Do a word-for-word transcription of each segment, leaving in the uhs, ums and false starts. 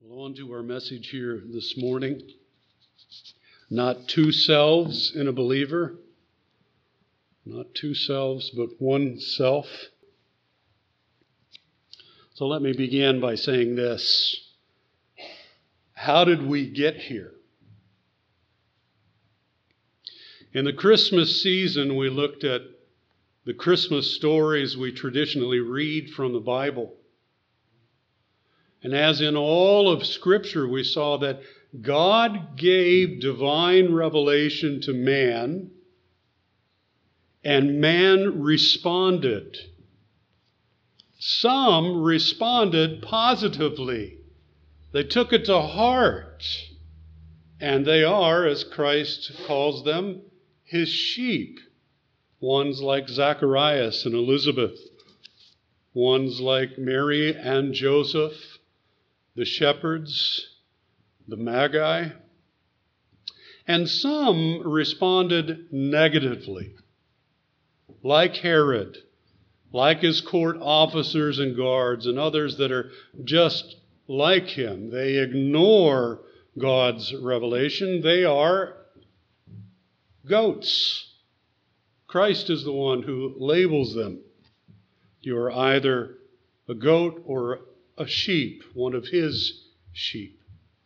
Well, on to our message here this morning. Not two selves in a believer. Not two selves, but one self. So let me begin by saying this. How did we get here? In the Christmas season, we looked at the Christmas stories we traditionally read from the Bible. And as in all of Scripture, we saw that God gave divine revelation to man, and man responded. Some responded positively. They took it to heart, and they are, as Christ calls them, his sheep. Ones like Zacharias and Elizabeth, ones like Mary and Joseph, the shepherds, the magi, and some responded negatively, like Herod, like his court officers and guards, and others that are just like him. They ignore God's revelation. They are goats. Christ is the one who labels them. You are either a goat or a sheep, one of his sheep.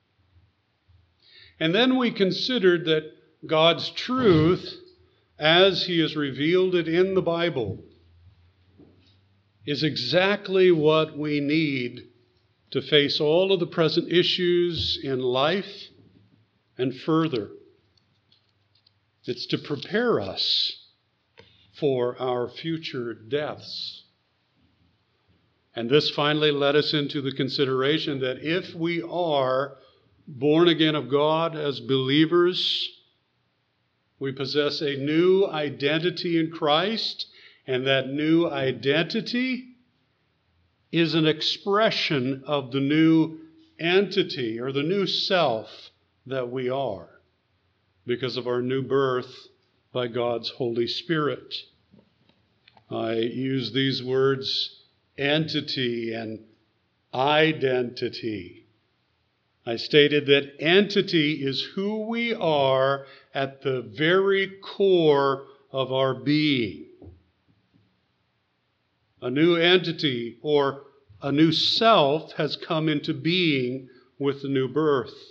And then we considered that God's truth, as he has revealed it in the Bible, is exactly what we need to face all of the present issues in life and further. It's to prepare us for our future deaths. And this finally led us into the consideration that if we are born again of God as believers, we possess a new identity in Christ, and that new identity is an expression of the new entity or the new self that we are because of our new birth by God's Holy Spirit. I use these words entity and identity. I stated that entity is who we are at the very core of our being. A new entity or a new self has come into being with the new birth.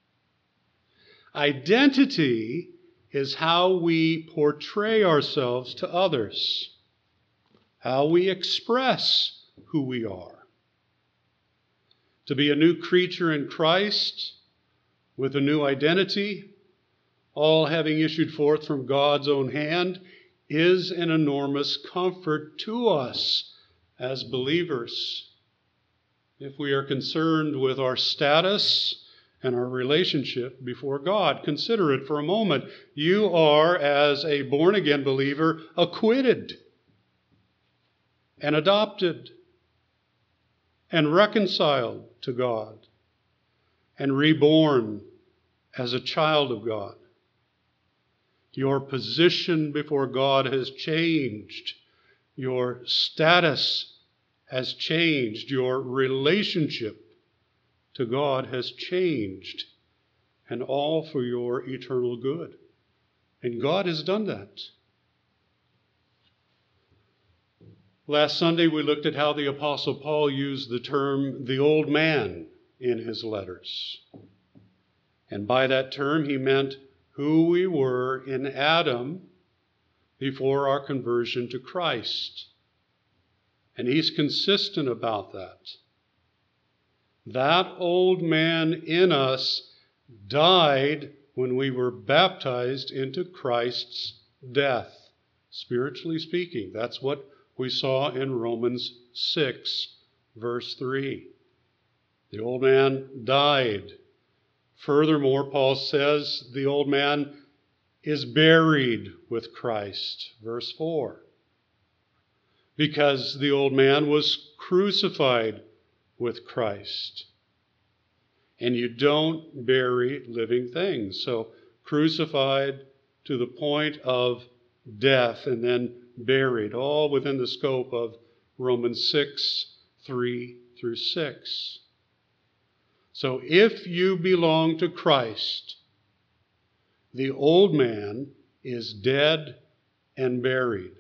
Identity is how we portray ourselves to others, how we express who we are. To be a new creature in Christ with a new identity, all having issued forth from God's own hand, is an enormous comfort to us as believers. If we are concerned with our status and our relationship before God, consider it for a moment. You are, as a born-again believer, acquitted and adopted and reconciled to God and reborn as a child of God. Your position before God has changed. Your status has changed. Your relationship to God has changed. And all for your eternal good. And God has done that. Last Sunday, we looked at how the Apostle Paul used the term the old man in his letters. And by that term, he meant who we were in Adam before our conversion to Christ. And he's consistent about that. That old man in us died when we were baptized into Christ's death, spiritually speaking. That's what we saw in Romans six, verse three. The old man died. Furthermore, Paul says the old man is buried with Christ, verse four. Because the old man was crucified with Christ. And you don't bury living things. So crucified to the point of death and then buried, all within the scope of Romans six, three through six. So if you belong to Christ, the old man is dead and buried.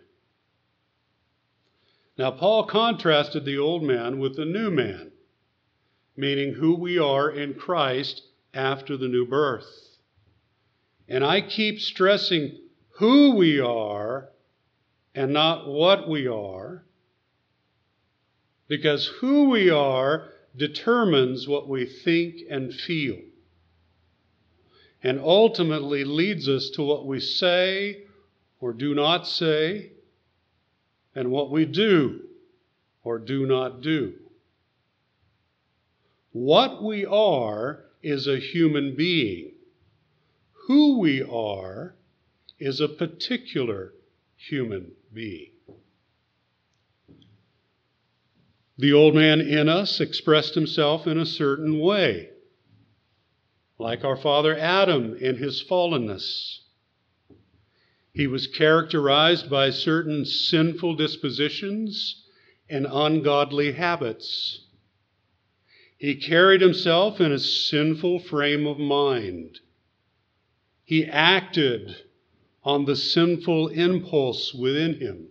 Now, Paul contrasted the old man with the new man, meaning who we are in Christ after the new birth. And I keep stressing who we are and not what we are, because who we are determines what we think and feel, and ultimately leads us to what we say or do not say, and what we do or do not do. What we are is a human being. Who we are is a particular human being. The old man in us expressed himself in a certain way, like our father Adam in his fallenness. He was characterized by certain sinful dispositions and ungodly habits. He carried himself in a sinful frame of mind. He acted on the sinful impulse within him.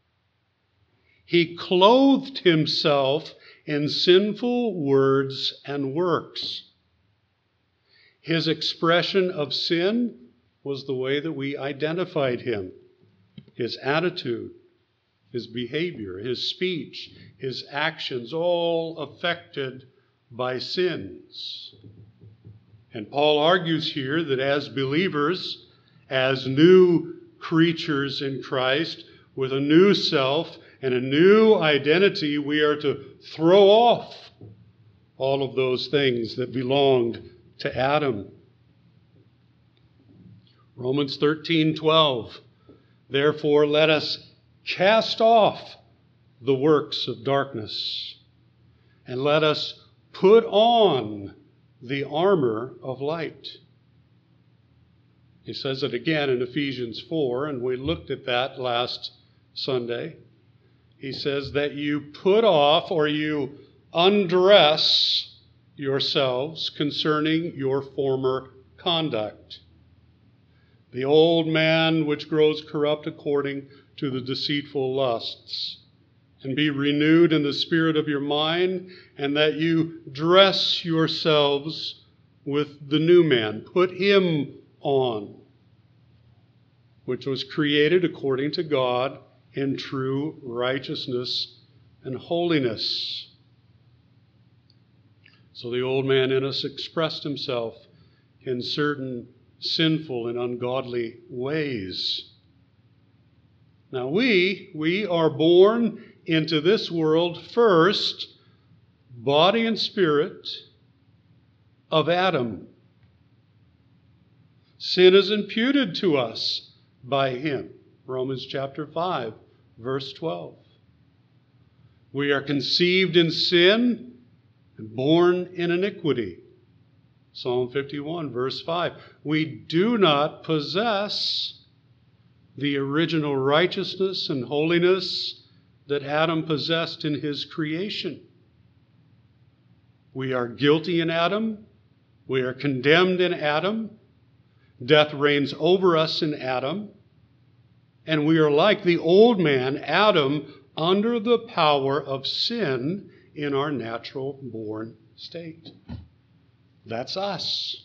He clothed himself in sinful words and works. His expression of sin was the way that we identified him. His attitude, his behavior, his speech, his actions, all affected by sins. And Paul argues here that as believers, as new creatures in Christ, with a new self and a new identity, we are to throw off all of those things that belonged to Adam. Romans thirteen twelve. Therefore, let us cast off the works of darkness, and let us put on the armor of light. He says it again in Ephesians four, and we looked at that last Sunday. He says that you put off or you undress yourselves concerning your former conduct. The old man which grows corrupt according to the deceitful lusts, and be renewed in the spirit of your mind, and that you dress yourselves with the new man. Put him on, which was created according to God in true righteousness and holiness. So the old man in us expressed himself in certain sinful and ungodly ways. Now we, we are born into this world first, body and spirit, of Adam. Sin is imputed to us by him. Romans chapter five, verse twelve. We are conceived in sin and born in iniquity. Psalm fifty-one, verse five. We do not possess the original righteousness and holiness that Adam possessed in his creation. We are guilty in Adam. We are condemned in Adam. Death reigns over us in Adam. And we are like the old man, Adam, under the power of sin in our natural born state. That's us.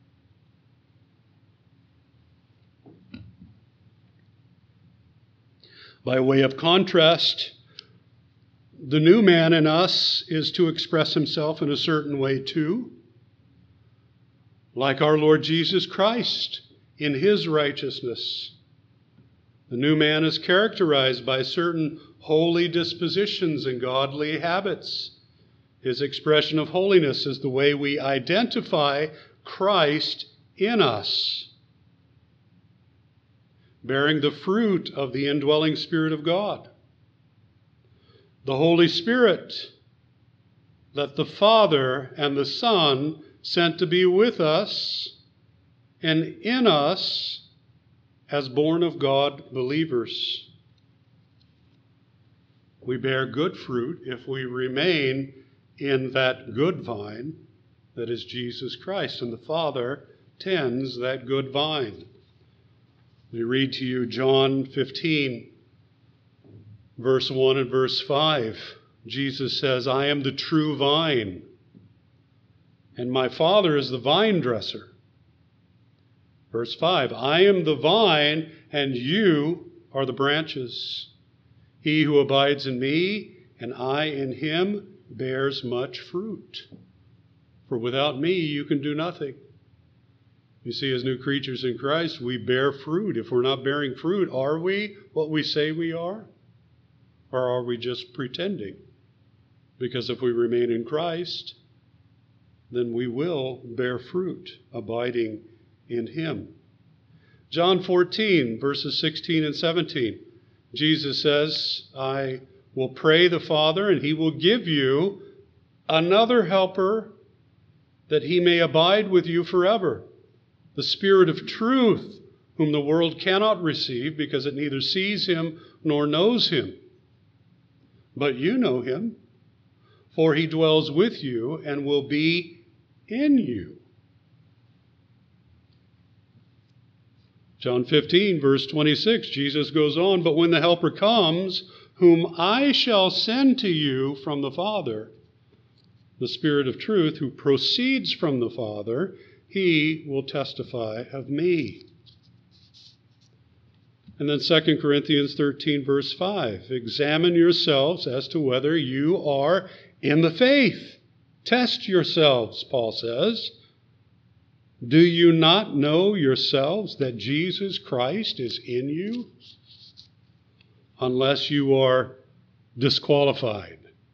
By way of contrast, the new man in us is to express himself in a certain way too, like our Lord Jesus Christ in his righteousness. The new man is characterized by certain holy dispositions and godly habits. His expression of holiness is the way we identify Christ in us, bearing the fruit of the indwelling Spirit of God. The Holy Spirit that the Father and the Son sent to be with us and in us as born of God believers. We bear good fruit if we remain in that good vine, that is Jesus Christ, and the Father tends that good vine. We read to you John fifteen, verse one and verse five. Jesus says, I am the true vine, and my Father is the vine dresser. Verse five, I am the vine, and you are the branches. He who abides in me, and I in him, bears much fruit. For without me you can do nothing. You see, as new creatures in Christ, we bear fruit. If we're not bearing fruit, are we what we say we are? Or are we just pretending? Because if we remain in Christ, then we will bear fruit, abiding in him. John fourteen, verses sixteen and seventeen. Jesus says, I will pray the Father, and he will give you another helper, that he may abide with you forever. The Spirit of truth, whom the world cannot receive, because it neither sees him nor knows him. But you know him, for he dwells with you and will be in you. John fifteen, verse twenty-six, Jesus goes on, but when the Helper comes, whom I shall send to you from the Father, the Spirit of truth, who proceeds from the Father, he will testify of me. And then Second Corinthians thirteen, verse five, examine yourselves as to whether you are in the faith. Test yourselves, Paul says. Do you not know yourselves that Jesus Christ is in you? Unless you are disqualified.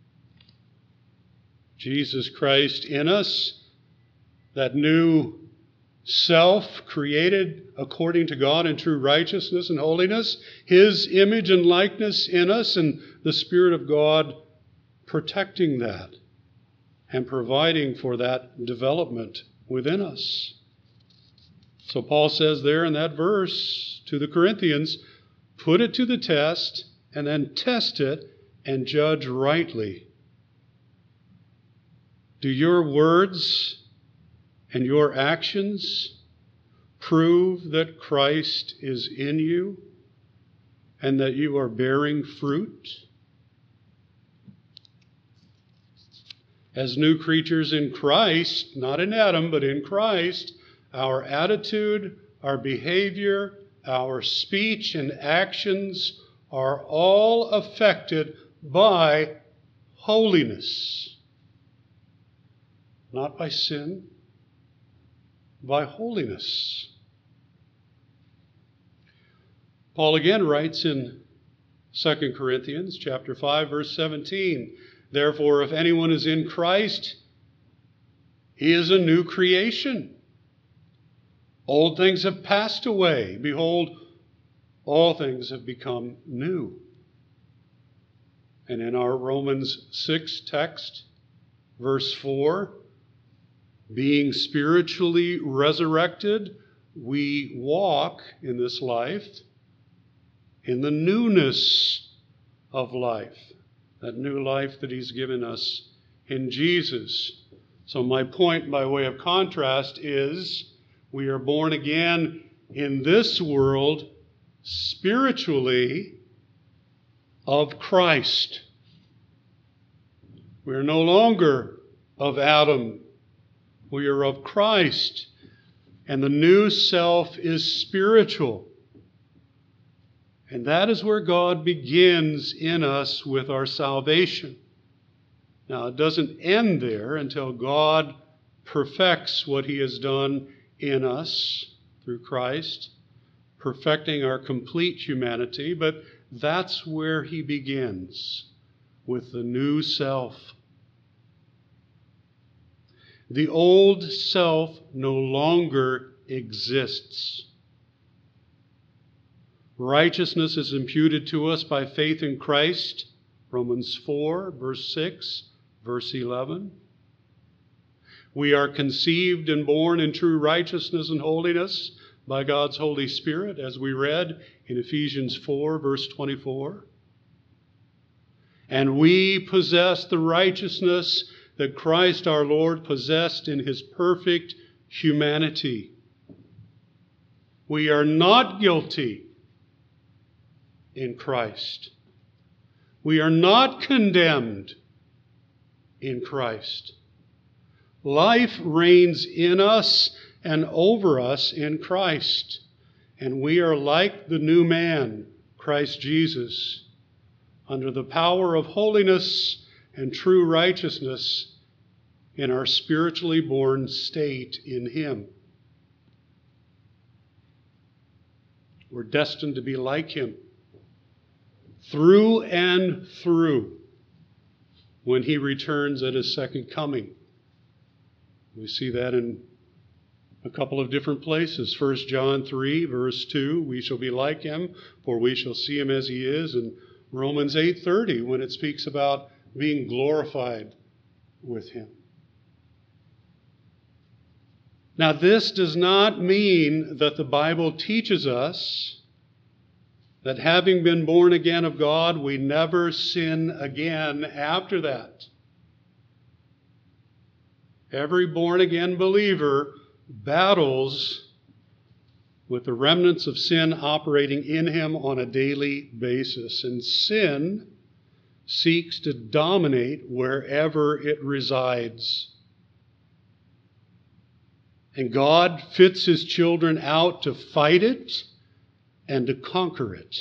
Jesus Christ in us, that new self created according to God in true righteousness and holiness, his image and likeness in us, and the Spirit of God protecting that and providing for that development within us. So Paul says there in that verse to the Corinthians, put it to the test and then test it and judge rightly. Do your words and your actions prove that Christ is in you and that you are bearing fruit? As new creatures in Christ, not in Adam, but in Christ, our attitude, our behavior, our speech and actions are all affected by holiness. Not by sin, by holiness. Paul again writes in Second Corinthians chapter five, verse seventeen, therefore, if anyone is in Christ, he is a new creation. Old things have passed away. Behold, all things have become new. And in our Romans six text, verse four, being spiritually resurrected, we walk in this life in the newness of life. That new life that he's given us in Jesus. So my point by way of contrast is we are born again in this world spiritually of Christ. We are no longer of Adam. We are of Christ. And the new self is spiritual. And that is where God begins in us with our salvation. Now, it doesn't end there until God perfects what he has done in us through Christ, perfecting our complete humanity, but that's where he begins, with the new self. The old self no longer exists. Righteousness is imputed to us by faith in Christ, Romans four, verse six, verse eleven. We are conceived and born in true righteousness and holiness by God's Holy Spirit, as we read in Ephesians four, verse twenty-four. And we possess the righteousness that Christ our Lord possessed in his perfect humanity. We are not guilty in Christ. We are not condemned in Christ. Life reigns in us and over us in Christ, and we are like the new man, Christ Jesus, under the power of holiness and true righteousness in our spiritually born state in him. We're destined to be like him through and through when he returns at his second coming. We see that in a couple of different places. First John three, verse two, we shall be like him, for we shall see him as he is. And Romans eight thirty, when it speaks about being glorified with him. Now, this does not mean that the Bible teaches us that having been born again of God, we never sin again after that. Every born-again believer battles with the remnants of sin operating in him on a daily basis. And sin seeks to dominate wherever it resides. And God fits his children out to fight it and to conquer it.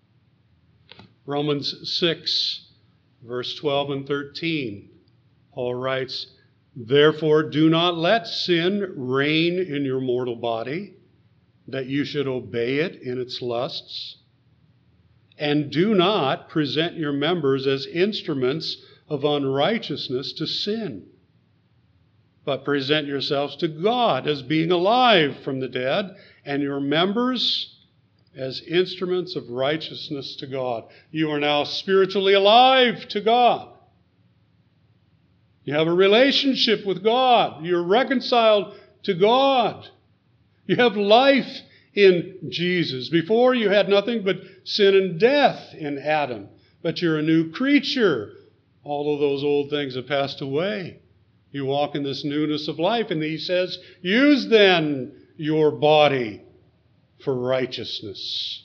Romans six, verse twelve and thirteen, Paul writes, "Therefore do not let sin reign in your mortal body, that you should obey it in its lusts. And do not present your members as instruments of unrighteousness to sin, but present yourselves to God as being alive from the dead, and your members as instruments of righteousness to God." You are now spiritually alive to God. You have a relationship with God. You're reconciled to God. You have life in Jesus. Before you had nothing but sin and death in Adam, but you're a new creature. All of those old things have passed away. You walk in this newness of life, and he says, use then your body for righteousness.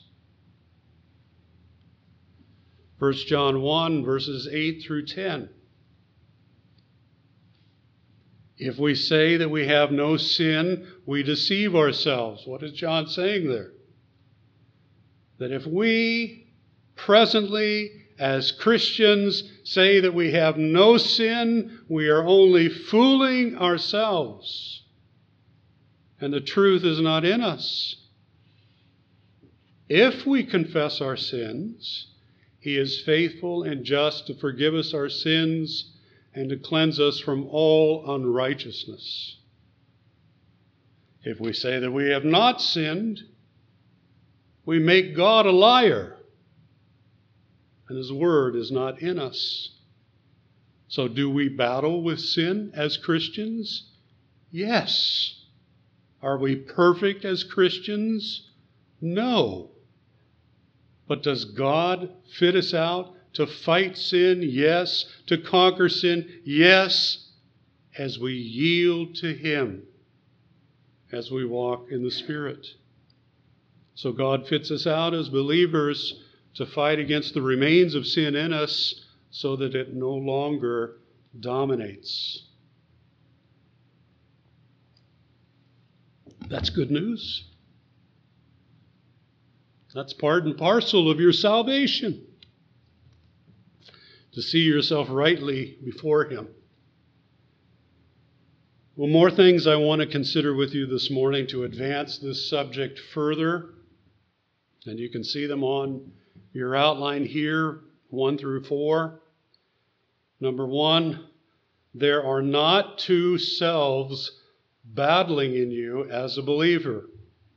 First John one, verses eight through ten. If we say that we have no sin, we deceive ourselves. What is John saying there? That if we presently, as Christians, say that we have no sin, we are only fooling ourselves, and the truth is not in us. If we confess our sins, he is faithful and just to forgive us our sins and to cleanse us from all unrighteousness. If we say that we have not sinned, we make God a liar, and his word is not in us. So do we battle with sin as Christians? Yes. Are we perfect as Christians? No. But does God fit us out to fight sin? Yes. To conquer sin? Yes. As we yield to him, as we walk in the Spirit. So God fits us out as believers to fight against the remains of sin in us so that it no longer dominates. That's good news. That's part and parcel of your salvation, to see yourself rightly before him. Well, more things I want to consider with you this morning to advance this subject further. And you can see them on your outline here, one through four. Number one, there are not two selves battling in you as a believer.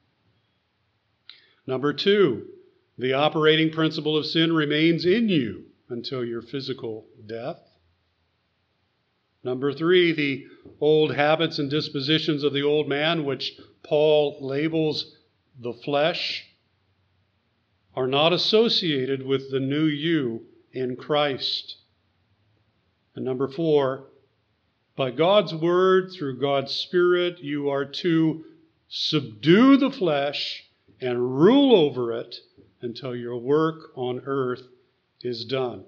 Number two, the operating principle of sin remains in you until your physical death. Number three, the old habits and dispositions of the old man, which Paul labels the flesh, are not associated with the new you in Christ. And number four, By God's word, through God's Spirit, you are to subdue the flesh and rule over it until your work on earth is done.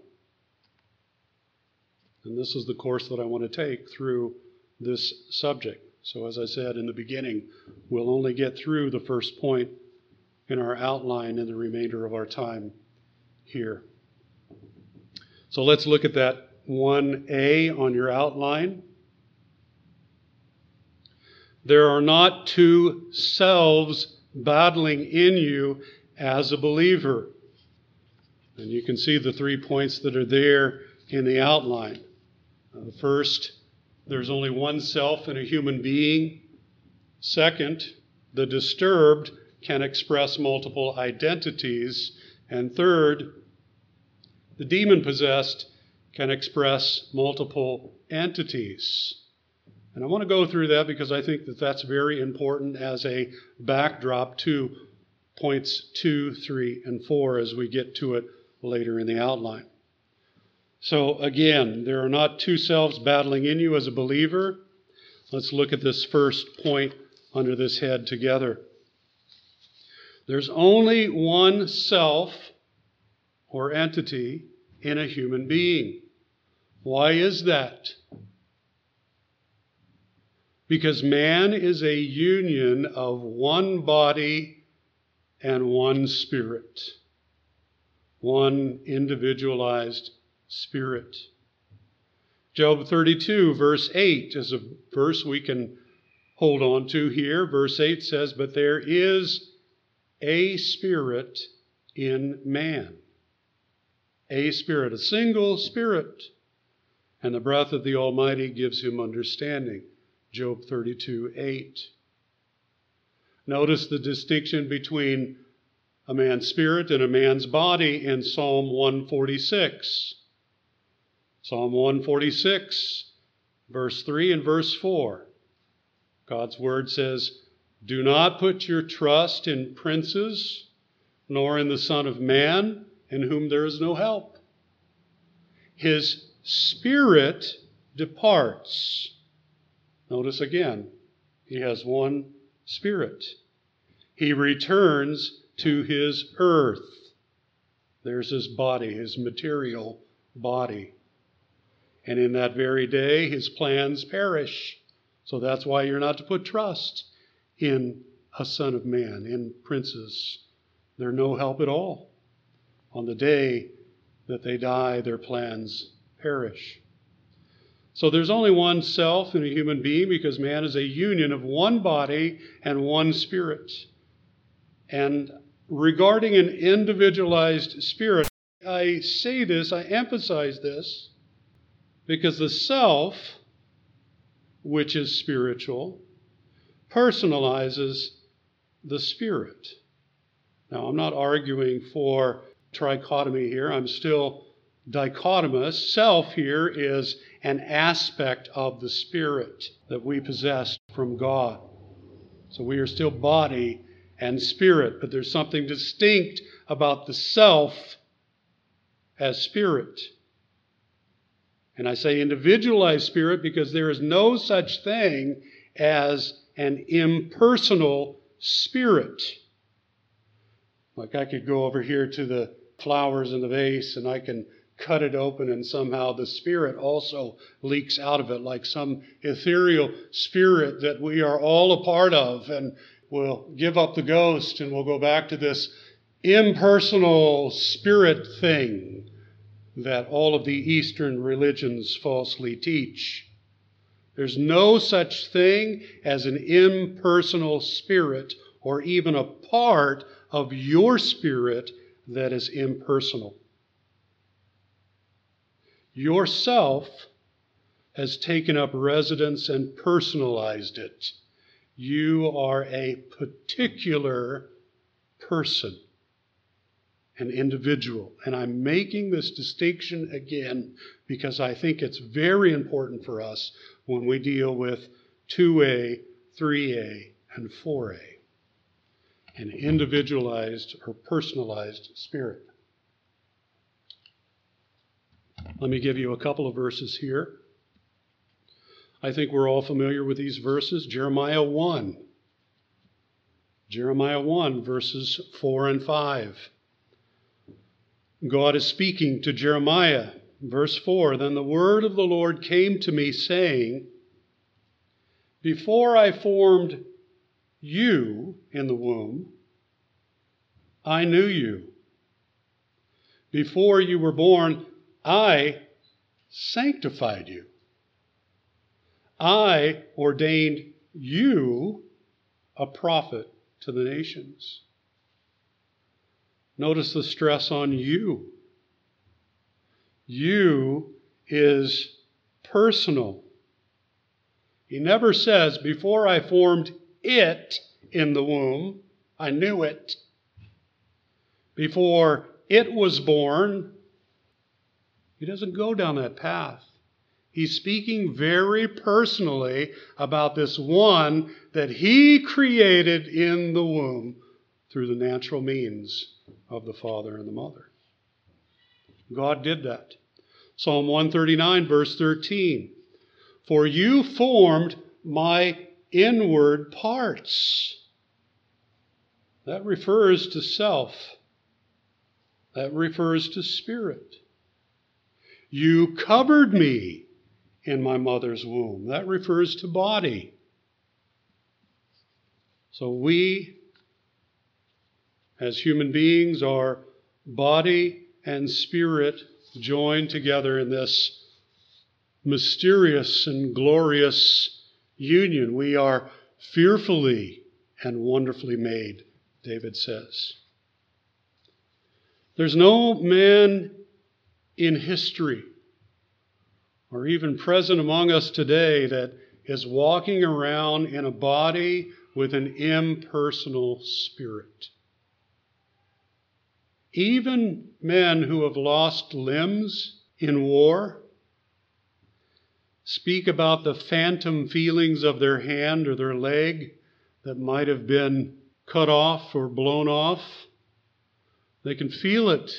And this is the course that I want to take through this subject. So as I said in the beginning, we'll only get through the first point in our outline in the remainder of our time here. So let's look at that one A on your outline. There are not two selves battling in you as a believer. And you can see the three points that are there in the outline. Uh, first, there's only one self in a human being. Second, the disturbed can express multiple identities. And third, the demon-possessed can express multiple entities. And I want to go through that because I think that that's very important as a backdrop to points two, three, and four as we get to it later in the outline. So again, there are not two selves battling in you as a believer. Let's look at this first point under this head together. There's only one self or entity in a human being. Why is that? Because man is a union of one body and one spirit, one individualized spirit. Job thirty-two, verse eight, is a verse we can hold on to here. Verse eight says, "But there is a spirit in man." A spirit, a single spirit. And the breath of the Almighty gives him understanding. Job thirty-two, eight. Notice the distinction between a man's spirit and a man's body in Psalm one forty-six. Psalm one forty-six, verse three and verse four. God's word says, "Do not put your trust in princes, nor in the Son of Man, in whom there is no help. His spirit departs." Notice again, he has one spirit. He returns to his earth. There's his body, his material body. And in that very day, his plans perish. So that's why you're not to put trust in a son of man, in princes. They're no help at all. On the day that they die, their plans perish. So there's only one self in a human being because man is a union of one body and one spirit. And regarding an individualized spirit, I say this, I emphasize this, because the self, which is spiritual, personalizes the spirit. Now, I'm not arguing for trichotomy here. I'm still dichotomous. Self here is an aspect of the spirit that we possess from God. So we are still body and spirit, but there's something distinct about the self as spirit. And I say individualized spirit because there is no such thing as an impersonal spirit. Like I could go over here to the flowers in the vase and I can cut it open and somehow the spirit also leaks out of it, like some ethereal spirit that we are all a part of, and we'll give up the ghost and we'll go back to this impersonal spirit thing that all of the Eastern religions falsely teach. There's no such thing as an impersonal spirit or even a part of your spirit that is impersonal. Yourself has taken up residence and personalized it. You are a particular person, an individual. And I'm making this distinction again because I think it's very important for us when we deal with two A, three A, and four A. An individualized or personalized spirit. Let me give you a couple of verses here. I think we're all familiar with these verses. Jeremiah one. Jeremiah one, verses four and five. God is speaking to Jeremiah. Verse four, then the word of the Lord came to me, saying, before I formed you in the womb, I knew you. Before you were born, I sanctified you. I ordained you a prophet to the nations. Notice the stress on you. You is personal. He never says, before I formed it in the womb, I knew it. Before it was born, he doesn't go down that path. He's speaking very personally about this one that he created in the womb through the natural means of the father and the mother. God did that. Psalm one thirty-nine, verse thirteen. For you formed my inward parts. That refers to self. That refers to spirit. You covered me in my mother's womb. That refers to body. So we, as human beings, are body and spirit joined together in this mysterious and glorious union. We are fearfully and wonderfully made, David says. There's no man in history or even present among us today that is walking around in a body with an impersonal spirit. Even men who have lost limbs in war speak about the phantom feelings of their hand or their leg that might have been cut off or blown off. They can feel it.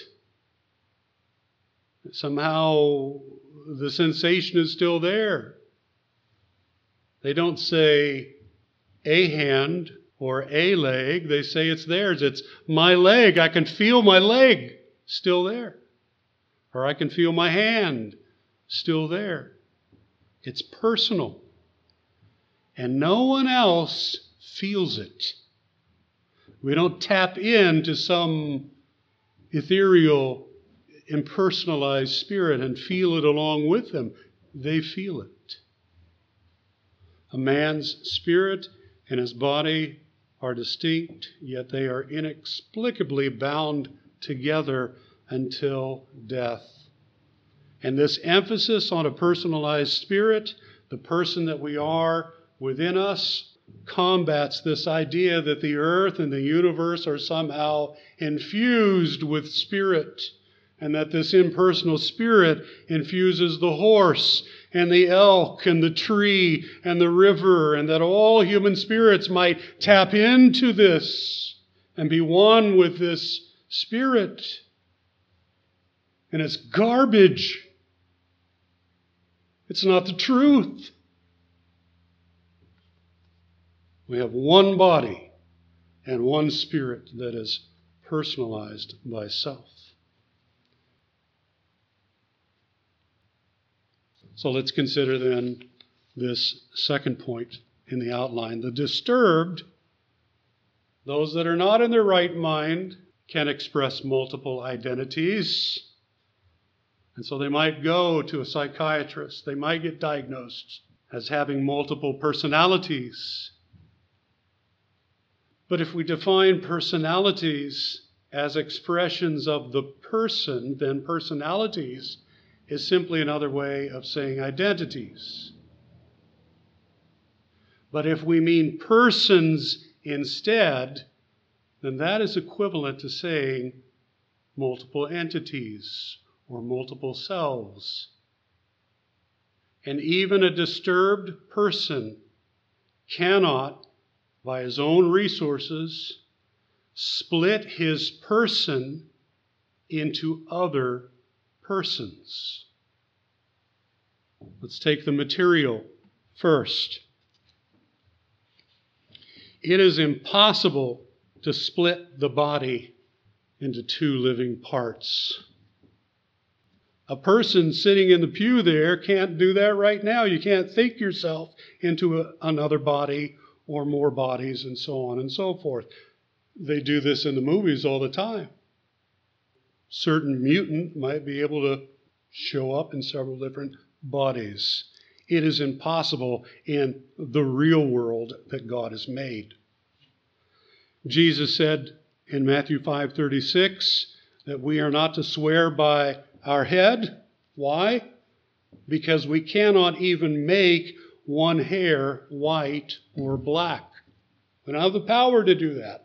Somehow the sensation is still there. They don't say a hand or a leg. They say it's theirs. It's my leg. I can feel my leg still there. Or I can feel my hand still there. It's personal. And no one else feels it. We don't tap into some ethereal, impersonalized spirit and feel it along with them. They feel it. A man's spirit and his body are distinct, yet they are inexplicably bound together until death. And this emphasis on a personalized spirit, the person that we are within us, combats this idea that the earth and the universe are somehow infused with spirit, and that this impersonal spirit infuses the horse and the elk and the tree and the river, and that all human spirits might tap into this and be one with this spirit. And it's garbage. It's not the truth. We have one body and one spirit that is personalized by self. So let's consider then this second point in the outline. The disturbed, those that are not in their right mind, can express multiple identities. And so they might go to a psychiatrist. They might get diagnosed as having multiple personalities. But if we define personalities as expressions of the person, then personalities is simply another way of saying identities. But if we mean persons instead, then that is equivalent to saying multiple entities or multiple selves. And even a disturbed person cannot, by his own resources, split his person into other persons. Let's take the material First, it is impossible to split the body into two living parts. A person sitting in the pew there can't do that right now. You can't think yourself into a, another body or more bodies and so on and so forth. They do this in the movies all the time. Certain mutant might be able to show up in several different bodies. It is impossible in the real world that God has made. Jesus said in Matthew five thirty-six that we are not to swear by our head. Why? Because we cannot even make one hair white or black. We don't have the power to do that.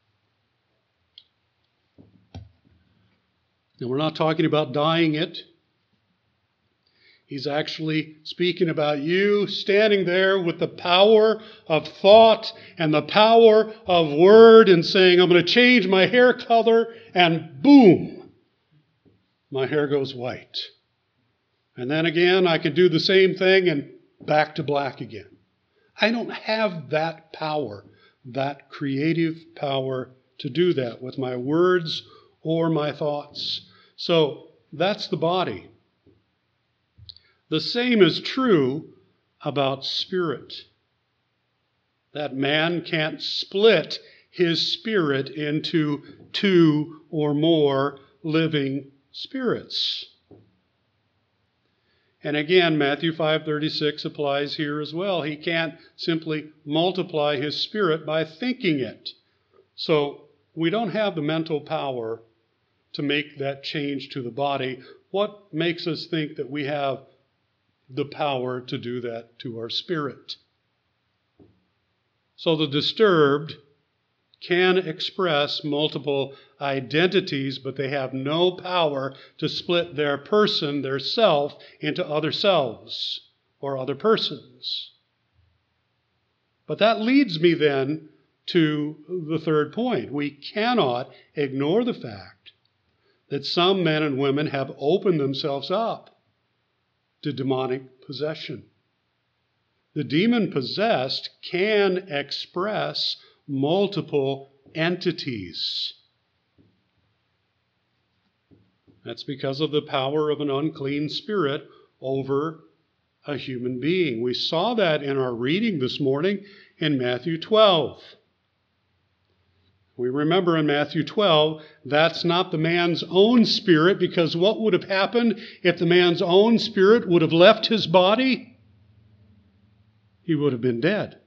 Now, we're not talking about dyeing it. He's actually speaking about you standing there with the power of thought and the power of word and saying, I'm going to change my hair color, and boom, my hair goes white. And then again, I could do the same thing and back to black again. I don't have that power, that creative power to do that with my words or my thoughts. So that's the body. The same is true about spirit. That man can't split his spirit into two or more living spirits. And again, Matthew five thirty-six applies here as well. He can't simply multiply his spirit by thinking it. So we don't have the mental power to make that change to the body. What makes us think that we have the power to do that to our spirit? So the disturbed can express multiple identities, but they have no power to split their person, their self, into other selves or other persons. But that leads me then to the third point. We cannot ignore the fact that some men and women have opened themselves up to demonic possession. The demon-possessed can express multiple entities. That's because of the power of an unclean spirit over a human being. We saw that in our reading this morning in Matthew twelve. We remember in Matthew twelve, that's not the man's own spirit, because what would have happened if the man's own spirit would have left his body? He would have been dead.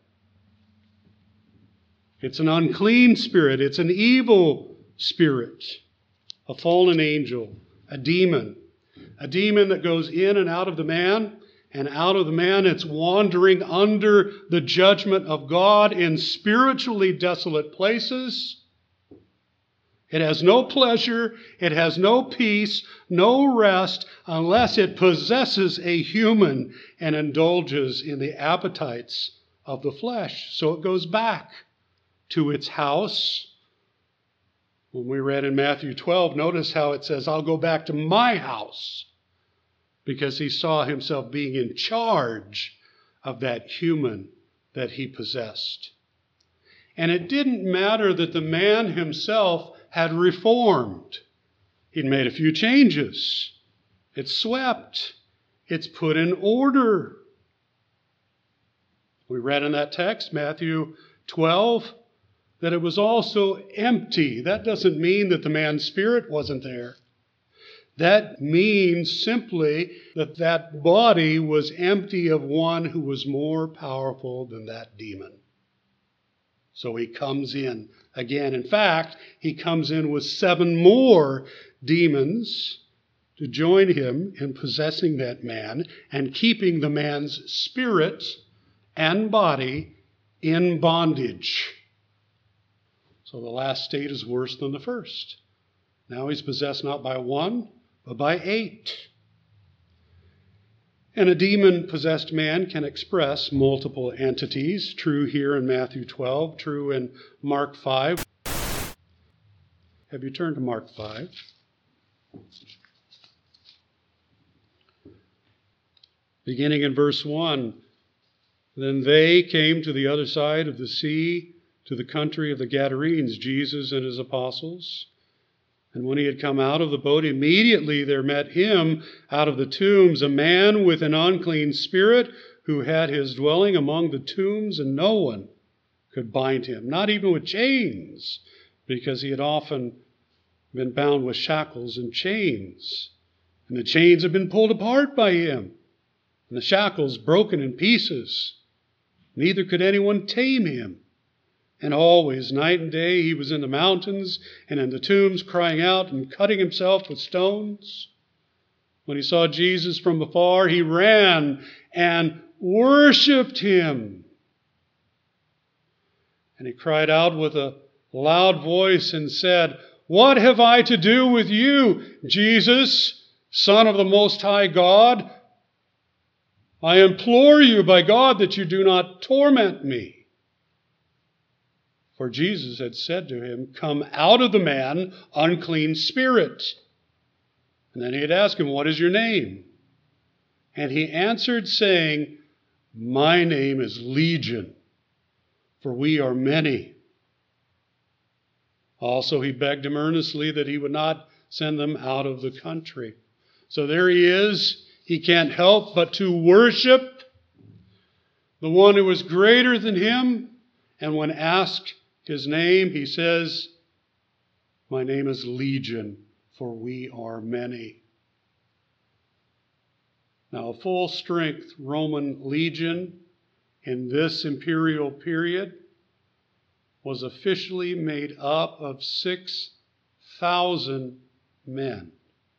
It's an unclean spirit. It's an evil spirit, a fallen angel, a demon, a demon that goes in and out of the man, and out of the man it's wandering under the judgment of God in spiritually desolate places. It has no pleasure, it has no peace, no rest, unless it possesses a human and indulges in the appetites of the flesh. So it goes back to its house. When we read in Matthew twelve, notice how it says, I'll go back to my house, because he saw himself being in charge of that human that he possessed. And it didn't matter that the man himself had reformed. He'd made a few changes. It's swept. It's put in order. We read in that text, Matthew twelve, that it was also empty. That doesn't mean that the man's spirit wasn't there. That means simply that that body was empty of one who was more powerful than that demon. So he comes in again. In fact, he comes in with seven more demons to join him in possessing that man and keeping the man's spirit and body in bondage. So the last state is worse than the first. Now he's possessed not by one, but by eight. And a demon-possessed man can express multiple entities. True here in Matthew twelve, true in Mark five. Have you turned to Mark five? Beginning in verse one, Then they came to the other side of the sea, to the country of the Gadarenes, Jesus and his apostles. And when he had come out of the boat, immediately there met him out of the tombs a man with an unclean spirit, who had his dwelling among the tombs, and no one could bind him, not even with chains, because he had often been bound with shackles and chains. And the chains had been pulled apart by him, and the shackles broken in pieces. Neither could anyone tame him. And always, night and day, he was in the mountains and in the tombs, crying out and cutting himself with stones. When he saw Jesus from afar, he ran and worshipped him. And he cried out with a loud voice and said, "What have I to do with you, Jesus, Son of the Most High God? I implore you by God that you do not torment me." For Jesus had said to him, "Come out of the man, unclean spirit." And then he had asked him, "What is your name?" And he answered, saying, "My name is Legion, for we are many." Also he begged him earnestly that he would not send them out of the country. So there he is. He can't help but to worship the one who is greater than him. And when asked his name, he says, "My name is Legion, for we are many." Now, a full-strength Roman legion in this imperial period was officially made up of six thousand men.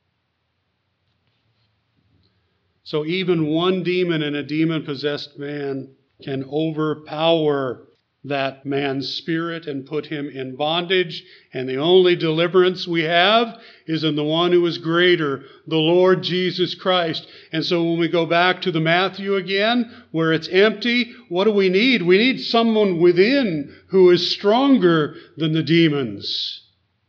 So even one demon in a demon-possessed man can overpower that man's spirit and put him in bondage. And the only deliverance we have is in the one who is greater, the Lord Jesus Christ. And so when we go back to the Matthew again, where it's empty, what do we need? We need someone within who is stronger than the demons.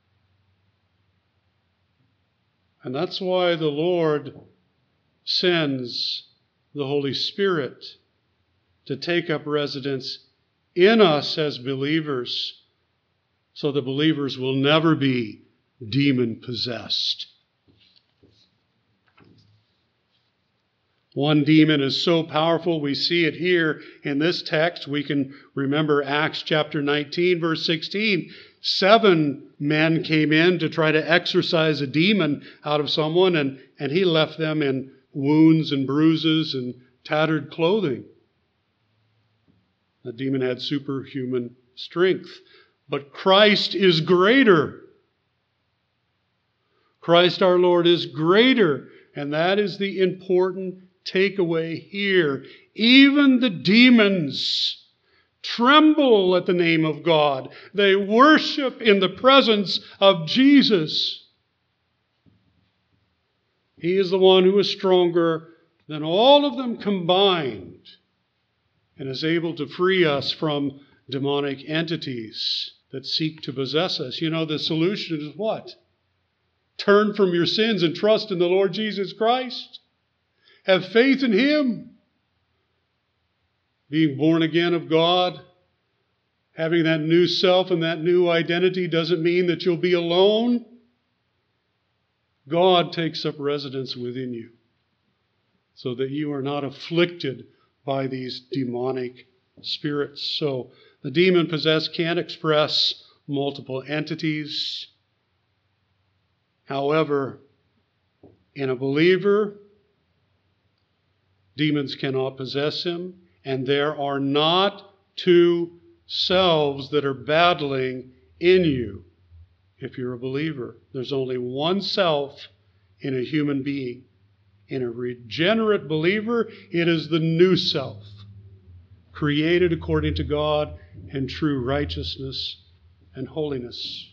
And that's why the Lord sends the Holy Spirit to take up residence in us as believers, so the believers will never be demon-possessed. One demon is so powerful, we see it here in this text. We can remember Acts chapter nineteen, verse sixteen. Seven men came in to try to exorcise a demon out of someone, and, and he left them in wounds and bruises and tattered clothing. The demon had superhuman strength. But Christ is greater. Christ our Lord is greater. And that is the important takeaway here. Even the demons tremble at the name of God. They worship in the presence of Jesus. He is the one who is stronger than all of them combined, and is able to free us from demonic entities that seek to possess us. You know, the solution is what? Turn from your sins and trust in the Lord Jesus Christ. Have faith in Him. Being born again of God, having that new self and that new identity doesn't mean that you'll be alone. God takes up residence within you so that you are not afflicted by these demonic spirits. So the demon-possessed can't express multiple entities. However, in a believer, demons cannot possess him, and there are not two selves that are battling in you if you're a believer. There's only one self in a human being. In a regenerate believer, it is the new self, created according to God in true righteousness and holiness.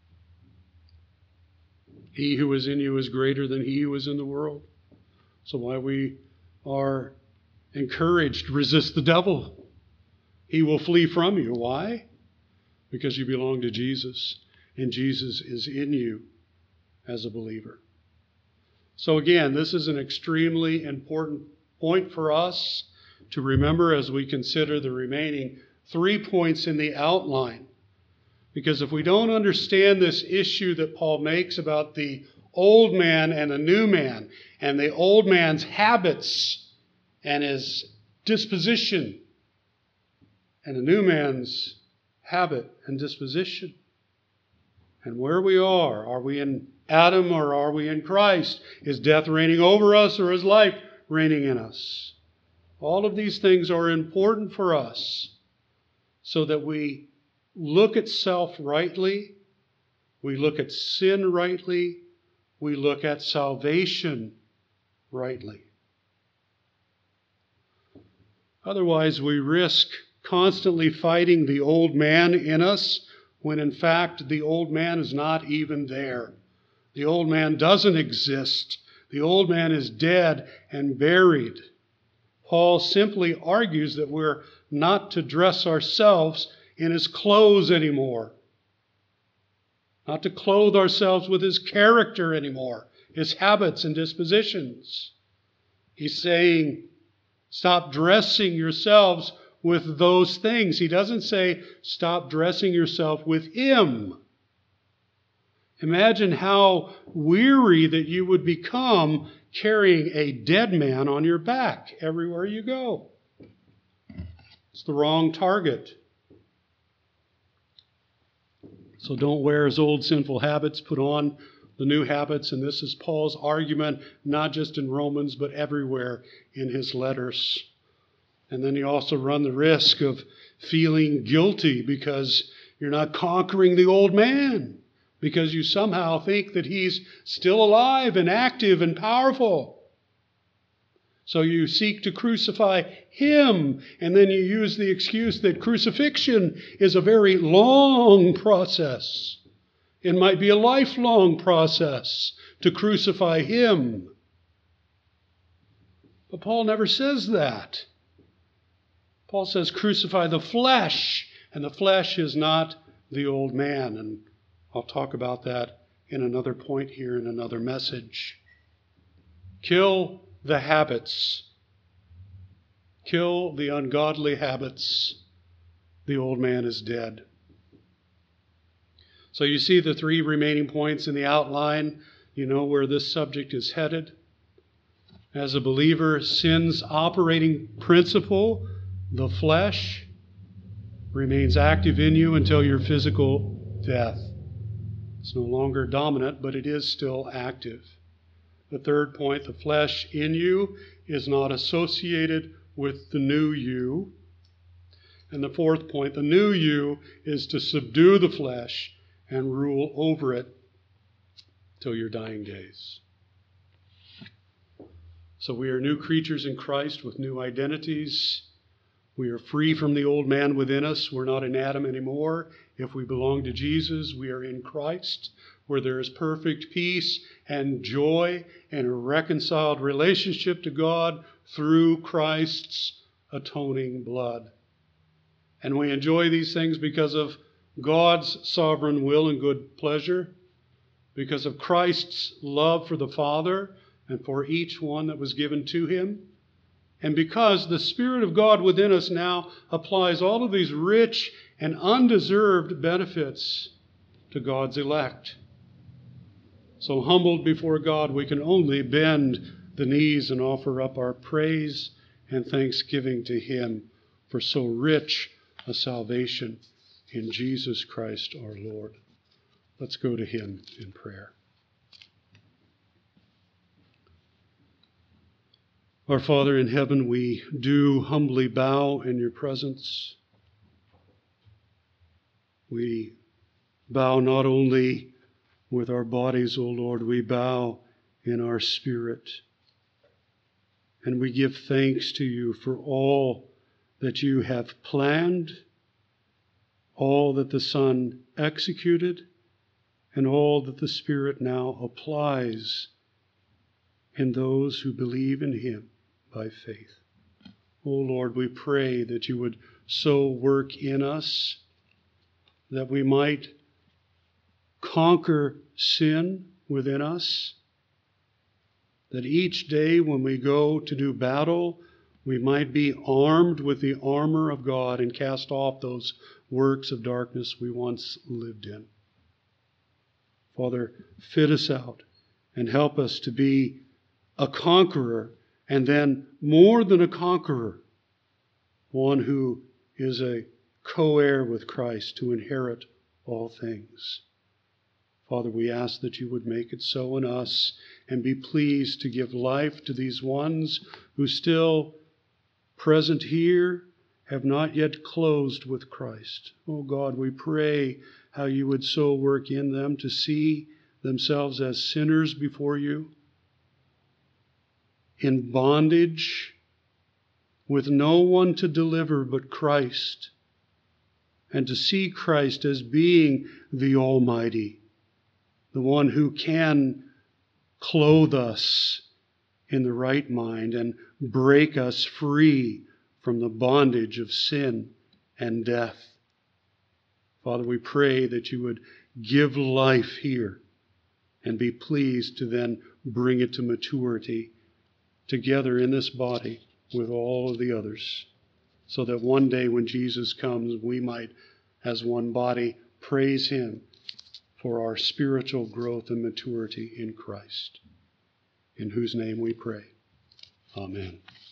He who is in you is greater than he who is in the world. So why we are encouraged, resist the devil. He will flee from you. Why? Because you belong to Jesus, and Jesus is in you as a believer. So again, this is an extremely important point for us to remember as we consider the remaining three points in the outline. Because if we don't understand this issue that Paul makes about the old man and the new man, and the old man's habits and his disposition, and the new man's habit and disposition, and where we are, are we in Adam or are we in Christ? Is death reigning over us or is life reigning in us? All of these things are important for us so that we look at self rightly, we look at sin rightly, we look at salvation rightly. Otherwise, we risk constantly fighting the old man in us when in fact the old man is not even there. The old man doesn't exist. The old man is dead and buried. Paul simply argues that we're not to dress ourselves in his clothes anymore. Not to clothe ourselves with his character anymore, his habits and dispositions. He's saying, stop dressing yourselves with those things. He doesn't say, stop dressing yourself with him. Imagine how weary that you would become carrying a dead man on your back everywhere you go. It's the wrong target. So don't wear his old sinful habits, put on the new habits. And this is Paul's argument, not just in Romans, but everywhere in his letters. And then you also run the risk of feeling guilty because you're not conquering the old man, because you somehow think that he's still alive and active and powerful. So you seek to crucify him, and then you use the excuse that crucifixion is a very long process. It might be a lifelong process to crucify him. But Paul never says that. Paul says crucify the flesh, and the flesh is not the old man. And I'll talk about that in another point here in another message. Kill the habits. Kill the ungodly habits. The old man is dead. So you see the three remaining points in the outline. You know where this subject is headed. As a believer, sin's operating principle, the flesh, remains active in you until your physical death. It's no longer dominant, but it is still active. The third point, the flesh in you is not associated with the new you. And the fourth point, the new you is to subdue the flesh and rule over it till your dying days. So we are new creatures in Christ with new identities. We are free from the old man within us. We're not in Adam anymore. If we belong to Jesus, we are in Christ, where there is perfect peace and joy and a reconciled relationship to God through Christ's atoning blood. And we enjoy these things because of God's sovereign will and good pleasure, because of Christ's love for the Father and for each one that was given to him, and because the Spirit of God within us now applies all of these rich and undeserved benefits to God's elect. So humbled before God, we can only bend the knees and offer up our praise and thanksgiving to him for so rich a salvation in Jesus Christ our Lord. Let's go to him in prayer. Our Father in heaven, we do humbly bow in your presence. We bow not only with our bodies, O Lord, we bow in our spirit. And we give thanks to you for all that you have planned, all that the Son executed, and all that the Spirit now applies in those who believe in him by faith. O Lord, we pray that you would so work in us that we might conquer sin within us, that each day when we go to do battle, we might be armed with the armor of God and cast off those works of darkness we once lived in. Father, fit us out and help us to be a conqueror, and then more than a conqueror, one who is a co-heir with Christ to inherit all things. Father, we ask that you would make it so in us and be pleased to give life to these ones who still present here have not yet closed with Christ. Oh God, we pray how you would so work in them to see themselves as sinners before you, in bondage, with no one to deliver but Christ, and to see Christ as being the Almighty, the one who can clothe us in the right mind and break us free from the bondage of sin and death. Father, we pray that you would give life here and be pleased to then bring it to maturity together in this body with all of the others, so that one day when Jesus comes, we might, as one body, praise him for our spiritual growth and maturity in Christ, in whose name we pray. Amen.